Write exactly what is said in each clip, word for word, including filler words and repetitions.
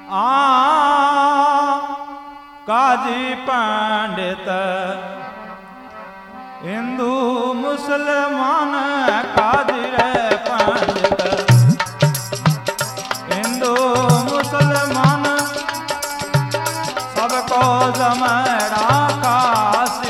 आ काजी पंडित हिंदू मुसलमान काजी रे पंडित हिंदू मुसलमान सबको जमड़ा काशी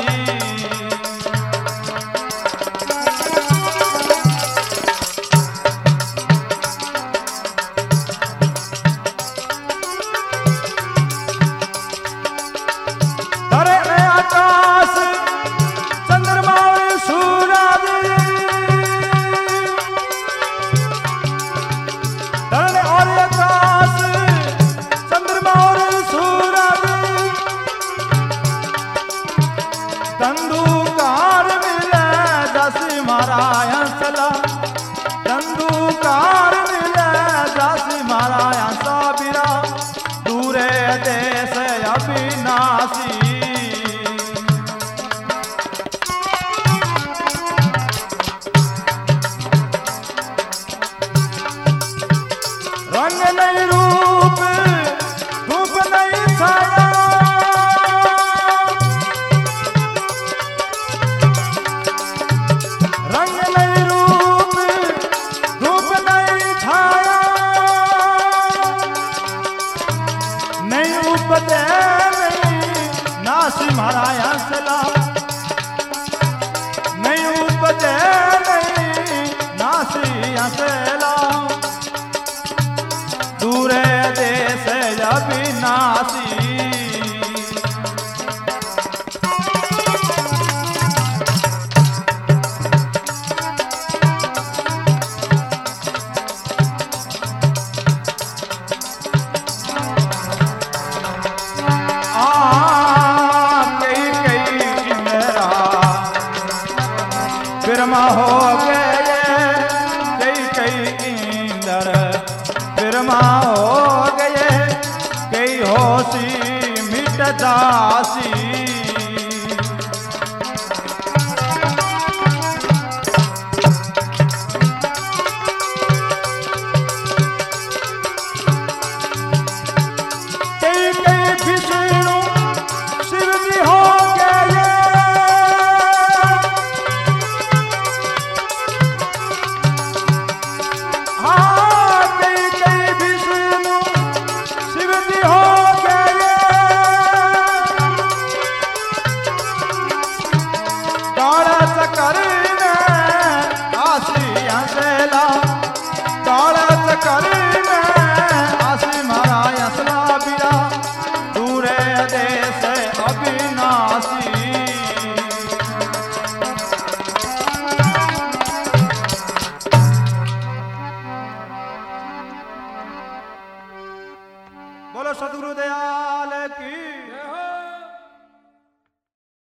धंधुकार मिले दासी मारा हंसला धंधुकार मिले दासी मारा हंसा बिरा दूरे देश अविनाशी रंग नहीं रूप रूप नहीं छाया रंग नहीं रूप रूप नहीं छाया नहीं उपजे नहीं नासी मारा हंसला नहीं उपजे नहीं नासी हंसला दूरे देश अविनाशी बिरमा हो गए कई कई इंदर बिरमा हो गए कई होशी मिट दासी कई कई विष्णु शिव जी हो गए करने आसी हंसला ताड़त करने आसी मारा हंसला बिरा दूरे देश अविनाशी बोलो सद्गुरु दयाल की।